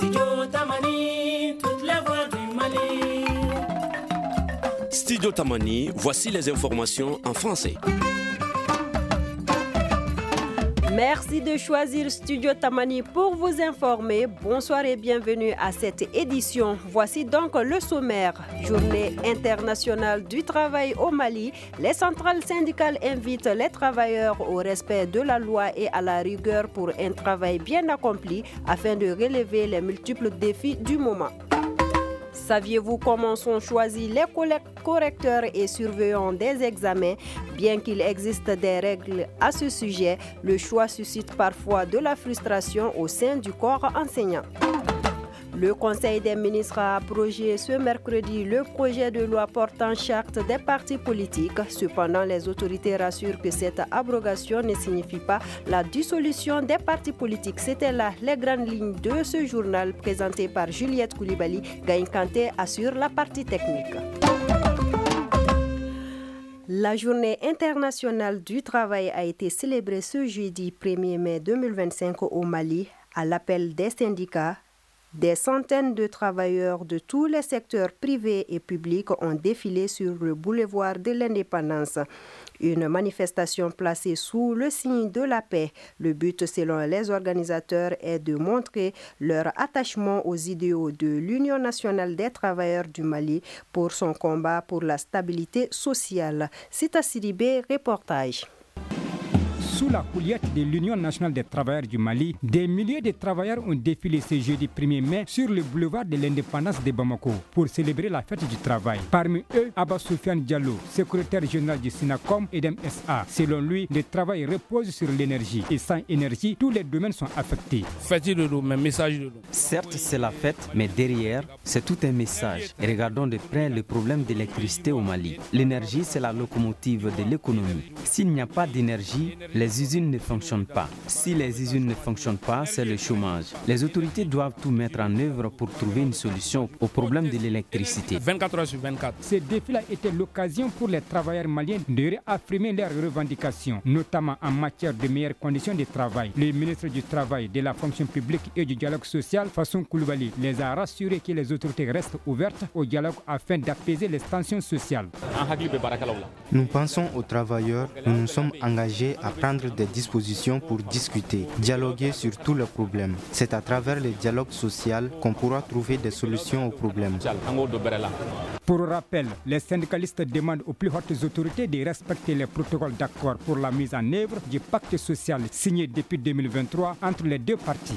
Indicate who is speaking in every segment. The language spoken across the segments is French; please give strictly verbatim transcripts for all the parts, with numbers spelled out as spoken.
Speaker 1: Studio Tamani, toutes les voix du Mali.
Speaker 2: Studio Tamani, voici les informations en français.
Speaker 3: Merci de choisir Studio Tamani pour vous informer. Bonsoir et bienvenue à cette édition. Voici donc le sommaire. Journée internationale du travail au Mali. Les centrales syndicales invitent les travailleurs au respect de la loi et à la rigueur pour un travail bien accompli afin de relever les multiples défis du moment. Saviez-vous comment sont choisis les correcteurs et surveillants des examens? Bien qu'il existe des règles à ce sujet, le choix suscite parfois de la frustration au sein du corps enseignant. Le Conseil des ministres a approché ce mercredi le projet de loi portant charte des partis politiques. Cependant, les autorités rassurent que cette abrogation ne signifie pas la dissolution des partis politiques. C'était là les grandes lignes de ce journal présenté par Juliette Koulibaly. Gaïn Kanté assure la partie technique. La journée internationale du travail a été célébrée ce jeudi premier mai deux mille vingt-cinq au Mali à l'appel des syndicats. Des centaines de travailleurs de tous les secteurs privés et publics ont défilé sur le boulevard de l'Indépendance. Une manifestation placée sous le signe de la paix. Le but, selon les organisateurs, est de montrer leur attachement aux idéaux de l'Union nationale des travailleurs du Mali pour son combat pour la stabilité sociale. Sita Sidibé, reportage.
Speaker 4: Sous la houlette de l'Union nationale des travailleurs du Mali, des milliers de travailleurs ont défilé ce jeudi premier mai sur le boulevard de l'Indépendance de Bamako pour célébrer la fête du travail. Parmi eux, Abba Soufiane Diallo, secrétaire général du SINACOM et d'M S A. Selon lui, le travail repose sur l'énergie et sans énergie, tous les domaines sont affectés.
Speaker 5: Certes, c'est la fête, mais derrière, c'est tout un message. Et regardons de près le problème d'électricité au Mali. L'énergie, c'est la locomotive de l'économie. S'il n'y a pas d'énergie, les usines ne fonctionnent pas. Si les usines ne fonctionnent pas, c'est le chômage. Les autorités doivent tout mettre en œuvre pour trouver une solution au problème de l'électricité.
Speaker 4: vingt-quatre heures sur vingt-quatre. Ce défi a été l'occasion pour les travailleurs maliens de réaffirmer leurs revendications, notamment en matière de meilleures conditions de travail. Le ministre du Travail, de la fonction publique et du dialogue social, Fasson Koulibaly, les a rassurés que les autorités restent ouvertes au dialogue afin d'apaiser les tensions sociales.
Speaker 6: Nous pensons aux travailleurs, nous nous sommes engagés à prendre des dispositions pour discuter, dialoguer sur tous les problèmes. C'est à travers le dialogue social qu'on pourra trouver des solutions aux problèmes.
Speaker 4: Pour rappel, les syndicalistes demandent aux plus hautes autorités de respecter les protocoles d'accord pour la mise en œuvre du pacte social signé depuis deux mille vingt-trois entre les deux parties.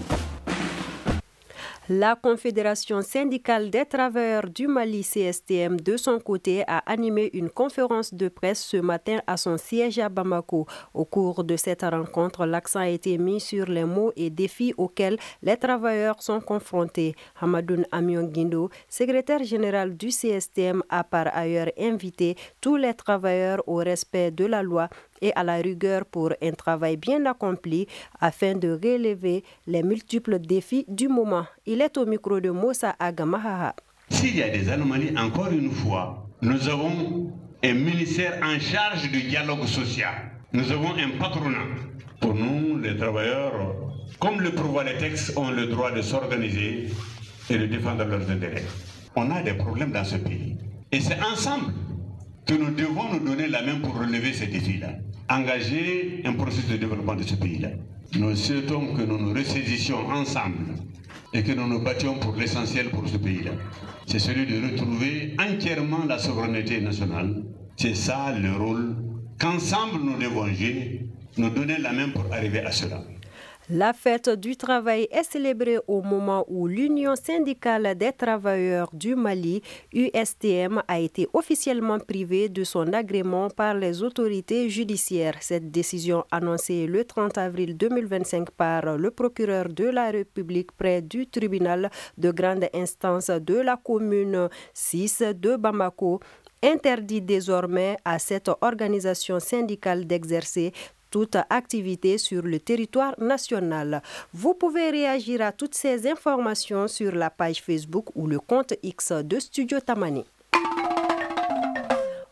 Speaker 3: La Confédération syndicale des travailleurs du Mali, C S T M, de son côté, a animé une conférence de presse ce matin à son siège à Bamako. Au cours de cette rencontre, l'accent a été mis sur les maux et défis auxquels les travailleurs sont confrontés. Hamadoun Amion Guindo, secrétaire général du C S T M, a par ailleurs invité tous les travailleurs au respect de la loi et à la rigueur pour un travail bien accompli afin de relever les multiples défis du moment. Il est au micro de Moussa Agamahaha.
Speaker 7: S'il y a des anomalies, encore une fois, nous avons un ministère en charge du dialogue social. Nous avons un patronat. Pour nous, les travailleurs, comme le prévoient les textes, ont le droit de s'organiser et de défendre leurs intérêts. On a des problèmes dans ce pays. Et c'est ensemble que nous devons nous donner la main pour relever ces défis-là. Engager un processus de développement de ce pays-là. Nous souhaitons que nous nous ressaisissions ensemble et que nous nous battions pour l'essentiel pour ce pays-là. C'est celui de retrouver entièrement la souveraineté nationale. C'est ça le rôle qu'ensemble nous devons jouer, nous donner la main pour arriver à cela.
Speaker 3: La fête du travail est célébrée au moment où l'Union syndicale des travailleurs du Mali, U S T M, a été officiellement privée de son agrément par les autorités judiciaires. Cette décision annoncée le trente avril deux mille vingt-cinq par le procureur de la République près du tribunal de grande instance de la commune six de Bamako interdit désormais à cette organisation syndicale d'exercer toute activité sur le territoire national. Vous pouvez réagir à toutes ces informations sur la page Facebook ou le compte X de Studio Tamani.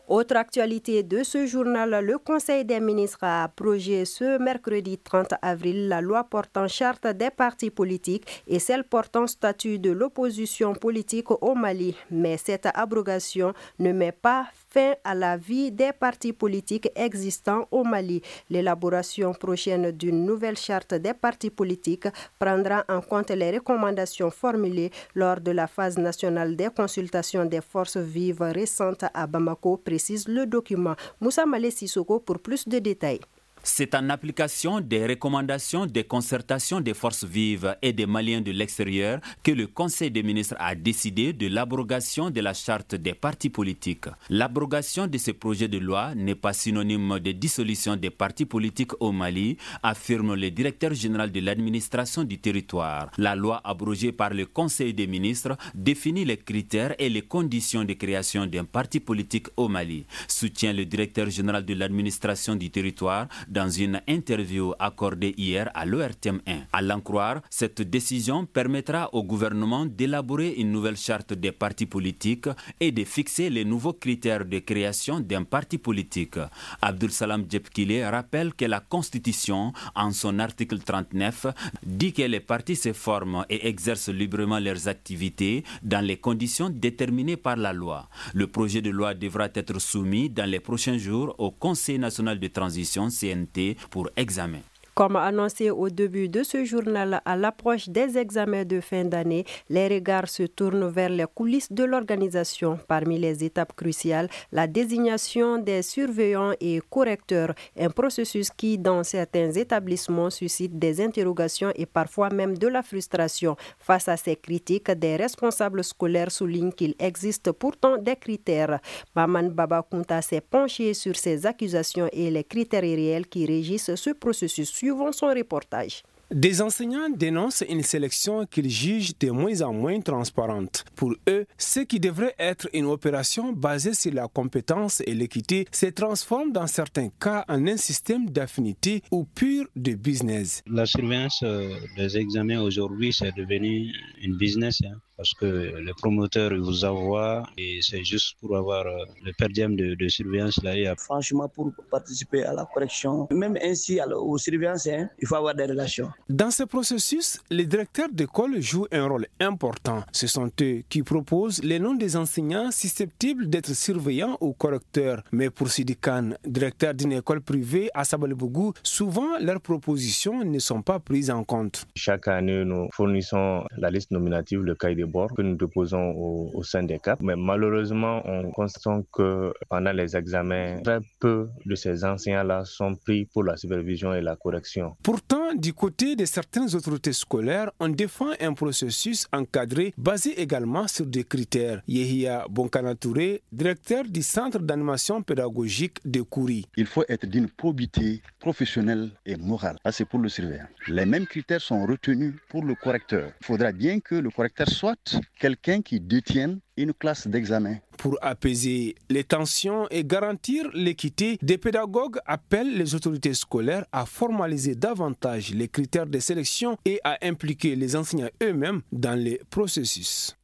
Speaker 3: Autre actualité de ce journal, le Conseil des ministres a abrogé ce mercredi trente avril la loi portant charte des partis politiques et celle portant statut de l'opposition politique au Mali. Mais cette abrogation ne met pas fin à la vie des partis politiques existants au Mali. L'élaboration prochaine d'une nouvelle charte des partis politiques prendra en compte les recommandations formulées lors de la phase nationale des consultations des forces vives récentes à Bamako, précise le document. Moussa Malé Sissoko pour plus de détails.
Speaker 8: C'est en application des recommandations des concertations des forces vives et des Maliens de l'extérieur que le Conseil des ministres a décidé de l'abrogation de la charte des partis politiques. L'abrogation de ce projet de loi n'est pas synonyme de dissolution des partis politiques au Mali, affirme le directeur général de l'administration du territoire. La loi abrogée par le Conseil des ministres définit les critères et les conditions de création d'un parti politique au Mali, soutient le directeur général de l'administration du territoire dans une interview accordée hier à l'O R T M un. À l'en croire, cette décision permettra au gouvernement d'élaborer une nouvelle charte des partis politiques et de fixer les nouveaux critères de création d'un parti politique. Abdul Salam Djebkile rappelle que la Constitution, en son article trente-neuf, dit que les partis se forment et exercent librement leurs activités dans les conditions déterminées par la loi. Le projet de loi devra être soumis dans les prochains jours au Conseil national de transition C N T pour examen.
Speaker 3: Comme annoncé au début de ce journal, à l'approche des examens de fin d'année, les regards se tournent vers les coulisses de l'organisation. Parmi les étapes cruciales, la désignation des surveillants et correcteurs, un processus qui, dans certains établissements, suscite des interrogations et parfois même de la frustration. Face à ces critiques, des responsables scolaires soulignent qu'il existe pourtant des critères. Maman Babakunta s'est penché sur ces accusations et les critères réels qui régissent ce processus. Suivons son reportage.
Speaker 9: Des enseignants dénoncent une sélection qu'ils jugent de moins en moins transparente. Pour eux, ce qui devrait être une opération basée sur la compétence et l'équité se transforme dans certains cas en un système d'affinité ou pur de business.
Speaker 10: La surveillance des examens aujourd'hui, c'est devenu une business. Hein. Parce que les promoteurs vous envoient et c'est juste pour avoir le per diem de, de surveillance là.
Speaker 11: Franchement, pour participer à la correction, même ainsi aux surveillances, hein, il faut avoir des relations.
Speaker 9: Dans ce processus, les directeurs d'école jouent un rôle important. Ce sont eux qui proposent les noms des enseignants susceptibles d'être surveillants ou correcteurs. Mais pour Sidi Khan, directeur d'une école privée à Sabalbougou, souvent leurs propositions ne sont pas prises en compte.
Speaker 12: Chaque année, nous fournissons la liste nominative, le cahier des bords que nous déposons au, au sein des C A P. Mais malheureusement, on constate que pendant les examens, très peu de ces enseignants-là sont pris pour la supervision et la correction.
Speaker 9: Pourtant, du côté de certaines autorités scolaires, on défend un processus encadré basé également sur des critères. Yehia Bonkana Touré, directeur du Centre d'animation pédagogique de Kouri.
Speaker 13: Il faut être d'une probité professionnelle et morale. Ça, c'est pour le surveillant. Les mêmes critères sont retenus pour le correcteur. Il faudra bien que le correcteur soit quelqu'un qui détienne une classe d'examen.
Speaker 9: Pour apaiser les tensions et garantir l'équité, des pédagogues appellent les autorités scolaires à formaliser davantage les critères de sélection et à impliquer les enseignants eux-mêmes dans les processus.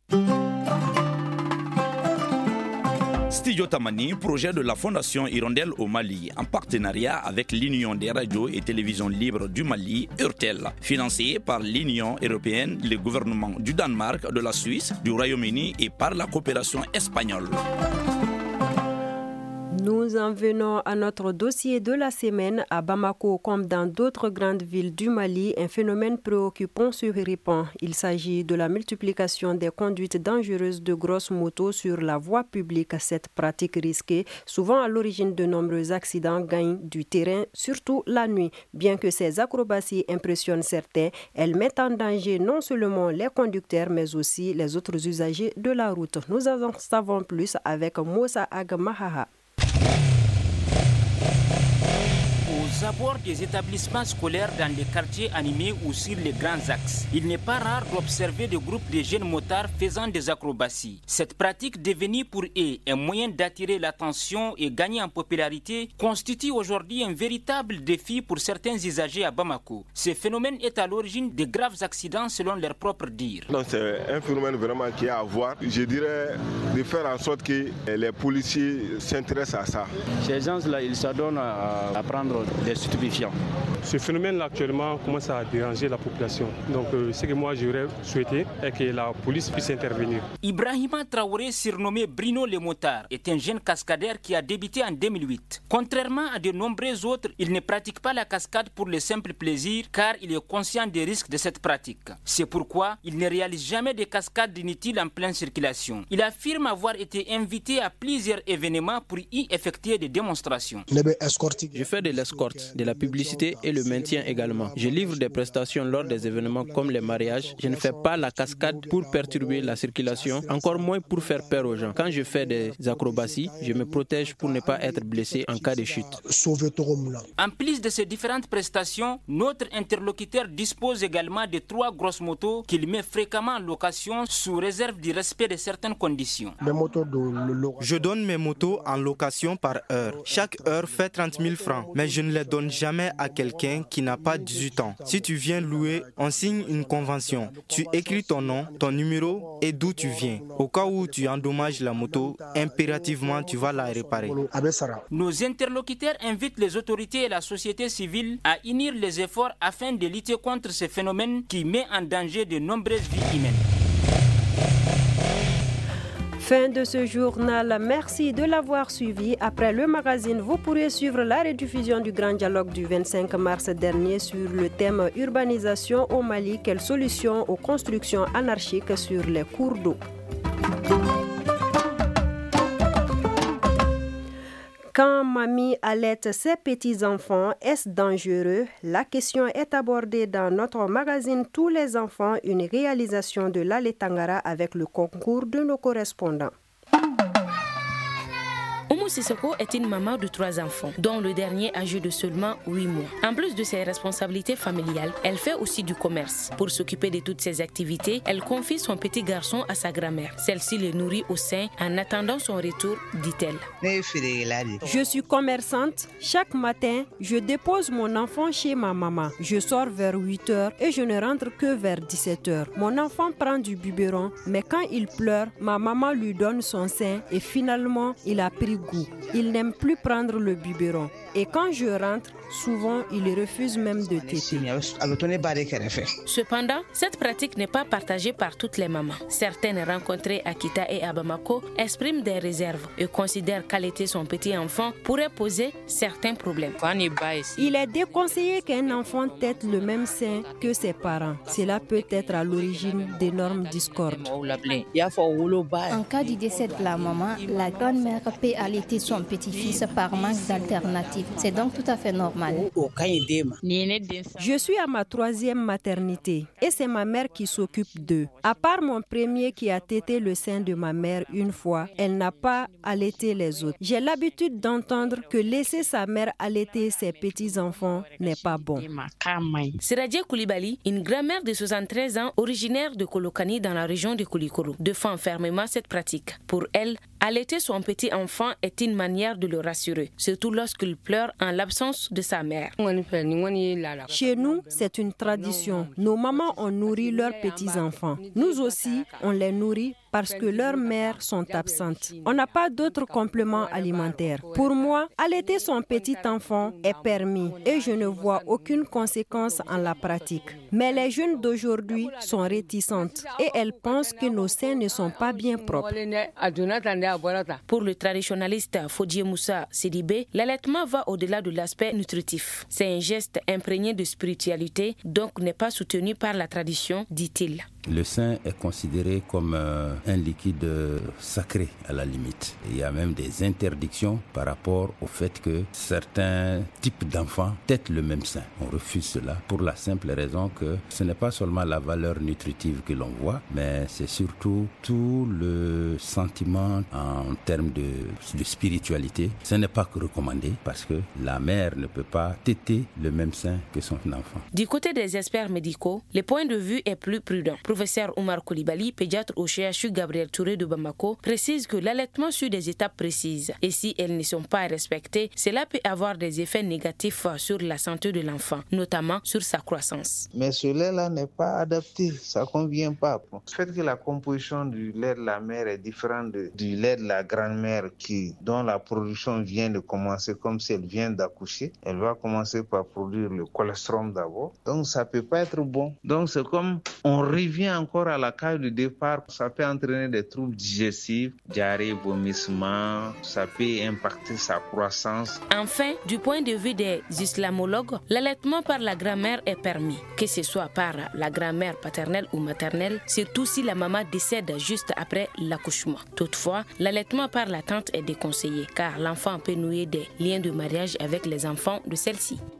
Speaker 14: Studio Tamani, projet de la Fondation Hirondelle au Mali, en partenariat avec l'Union des radios et télévisions libres du Mali, URTEL, financé par l'Union européenne, le gouvernement du Danemark, de la Suisse, du Royaume-Uni et par la coopération espagnole.
Speaker 3: Nous en venons à notre dossier de la semaine. À Bamako, comme dans d'autres grandes villes du Mali, un phénomène préoccupant se répand. Il s'agit de la multiplication des conduites dangereuses de grosses motos sur la voie publique. Cette pratique risquée, souvent à l'origine de nombreux accidents, gagne du terrain, surtout la nuit. Bien que ces acrobaties impressionnent certains, elles mettent en danger non seulement les conducteurs, mais aussi les autres usagers de la route. Nous en savons plus avec Moussa Agmahaha.
Speaker 15: aux abords des établissements scolaires dans les quartiers animés ou sur les grands axes. Il n'est pas rare d'observer des groupes de jeunes motards faisant des acrobaties. Cette pratique devenue pour eux un moyen d'attirer l'attention et gagner en popularité constitue aujourd'hui un véritable défi pour certains usagers à Bamako. Ce phénomène est à l'origine de graves accidents selon leurs propres dires.
Speaker 16: Non, c'est un phénomène vraiment qui est à voir. Je dirais de faire en sorte que les policiers s'intéressent à ça.
Speaker 17: Ces gens-là, ils s'adonnent à, à prendre des stupéfiants.
Speaker 18: Ce phénomène-là actuellement commence à déranger la population. Donc euh, ce que moi j'aurais souhaité est que la police puisse intervenir.
Speaker 15: Ibrahima Traoré, surnommé Bruno le Motard, est un jeune cascadeur qui a débuté en deux mille huit. Contrairement à de nombreux autres, il ne pratique pas la cascade pour le simple plaisir car il est conscient des risques de cette pratique. C'est pourquoi il ne réalise jamais de cascades inutiles en pleine circulation. Il affirme avoir été invité à plusieurs événements pour y effectuer des démonstrations.
Speaker 17: Je fais de l'escorte, de la publicité et le maintien également. Je livre des prestations lors des événements comme les mariages. Je ne fais pas la cascade pour perturber la circulation, encore moins pour faire peur aux gens. Quand je fais des acrobaties, je me protège pour ne pas être blessé en cas de chute.
Speaker 15: En plus de ces différentes prestations, notre interlocuteur dispose également de trois grosses motos qu'il met fréquemment en location sous réserve du respect de certaines conditions.
Speaker 6: Je donne mes motos en location par heure. Chaque heure fait trente mille francs, mais je ne les donne jamais à quelqu'un qui n'a pas dix-huit ans. Si tu viens louer, on signe une convention. Tu écris ton nom, ton numéro et d'où tu viens. Au cas où tu endommages la moto, impérativement tu vas la réparer.
Speaker 15: Nos interlocuteurs invitent les autorités et la société civile à unir les efforts afin de lutter contre ce phénomène qui met en danger de nombreuses vies humaines.
Speaker 3: Fin de ce journal, merci de l'avoir suivi. Après le magazine, vous pourrez suivre la rediffusion du Grand Dialogue du vingt-cinq mars dernier sur le thème urbanisation au Mali, quelles solutions aux constructions anarchiques sur les cours d'eau. Quand mamie allaite ses petits-enfants, est-ce dangereux? La question est abordée dans notre magazine Tous les enfants, une réalisation de l'Allée Tangara avec le concours de nos correspondants.
Speaker 19: Oumou Sissoko est une maman de trois enfants, dont le dernier âgé de seulement huit mois. En plus de ses responsabilités familiales, elle fait aussi du commerce. Pour s'occuper de toutes ces activités, elle confie son petit garçon à sa grand-mère. Celle-ci le nourrit au sein en attendant son retour, dit-elle.
Speaker 3: Je suis commerçante. Chaque matin, je dépose mon enfant chez ma maman. Je sors vers huit heures et je ne rentre que vers dix-sept heures. Mon enfant prend du biberon, mais quand il pleure, ma maman lui donne son sein et finalement, il a pris goût. Il n'aime plus prendre le biberon. Et quand je rentre, souvent il refuse même de téter.
Speaker 19: Cependant, cette pratique n'est pas partagée par toutes les mamans. Certaines rencontrées à Kita et à Bamako expriment des réserves et considèrent qu'allaiter son petit enfant pourrait poser certains problèmes.
Speaker 3: Il est déconseillé qu'un enfant tète le même sein que ses parents. Cela peut être à l'origine d'énormes discordes.
Speaker 20: En cas du décès de la maman, la grand-mère peut allaiter son petit-fils par manque d'alternative. C'est donc tout à fait normal.
Speaker 3: Je suis à ma troisième maternité et c'est ma mère qui s'occupe d'eux. À part mon premier qui a tété le sein de ma mère une fois, elle n'a pas allaité les autres. J'ai l'habitude d'entendre que laisser sa mère allaiter ses petits-enfants n'est pas bon.
Speaker 19: Siradia Koulibaly, une grand-mère de soixante-treize ans, originaire de Kolokani dans la région de Koulikoro, défend fermement cette pratique. Pour elle, allaiter son petit enfant est une manière de le rassurer, surtout lorsqu'il pleure en l'absence de sa mère.
Speaker 3: Chez nous, c'est une tradition. Nos mamans ont nourri leurs petits-enfants. Nous aussi, on les nourrit parce que leurs mères sont absentes. On n'a pas d'autres compléments alimentaires. Pour moi, allaiter son petit enfant est permis et je ne vois aucune conséquence en la pratique. Mais les jeunes d'aujourd'hui sont réticentes et elles pensent que nos seins ne sont pas bien propres.
Speaker 19: Pour le traditionnaliste Fodje Moussa Sidibé, l'allaitement va au-delà de l'aspect nutritif. C'est un geste imprégné de spiritualité, donc n'est pas soutenu par la tradition, dit-il.
Speaker 21: Le sein est considéré comme euh, un liquide sacré à la limite. Il y a même des interdictions par rapport au fait que certains types d'enfants têtent le même sein. On refuse cela pour la simple raison que ce n'est pas seulement la valeur nutritive que l'on voit, mais c'est surtout tout le sentiment en termes de, de spiritualité. Ce n'est pas recommandé parce que la mère ne peut pas téter le même sein que son enfant.
Speaker 19: Du côté des experts médicaux, le point de vue est plus prudent. Professeur Oumar Koulibaly, pédiatre au C H U Gabriel Touré de Bamako, précise que l'allaitement suit des étapes précises et si elles ne sont pas respectées, cela peut avoir des effets négatifs sur la santé de l'enfant, notamment sur sa croissance.
Speaker 22: Mais ce lait-là n'est pas adapté, ça ne convient pas. Le fait que la composition du lait de la mère est différente de, du lait de la grand-mère qui, dont la production vient de commencer comme si elle vient d'accoucher, elle va commencer par produire le colostrum d'abord, donc ça ne peut pas être bon. Donc c'est comme on revient encore à la case du départ, ça peut entraîner des troubles digestifs, diarrhée, vomissement, ça peut impacter sa croissance.
Speaker 19: Enfin, du point de vue des islamologues, l'allaitement par la grand-mère est permis, que ce soit par la grand-mère paternelle ou maternelle, surtout si la maman décède juste après l'accouchement. Toutefois, l'allaitement par la tante est déconseillé car l'enfant peut nouer des liens de mariage avec les enfants de celle-ci.